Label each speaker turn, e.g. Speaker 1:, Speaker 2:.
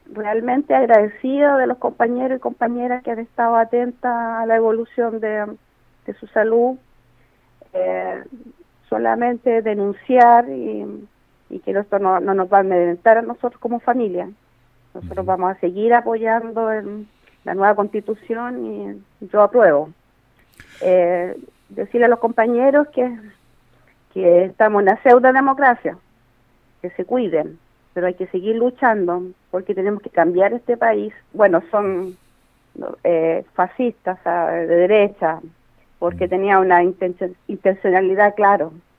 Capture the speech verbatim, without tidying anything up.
Speaker 1: realmente agradecido de los compañeros y compañeras que han estado atentas a la evolución de, de su salud. Eh, solamente denunciar y, y que esto no, no nos va a amedrentar a nosotros como familia. Nosotros uh-huh. vamos a seguir apoyando en la nueva constitución y yo apruebo. Eh, decirle a los compañeros que, que estamos en la pseudodemocracia, que se cuiden, pero hay que seguir luchando porque tenemos que cambiar este país. Bueno, son eh, fascistas de derecha, porque tenía una intencionalidad, claro,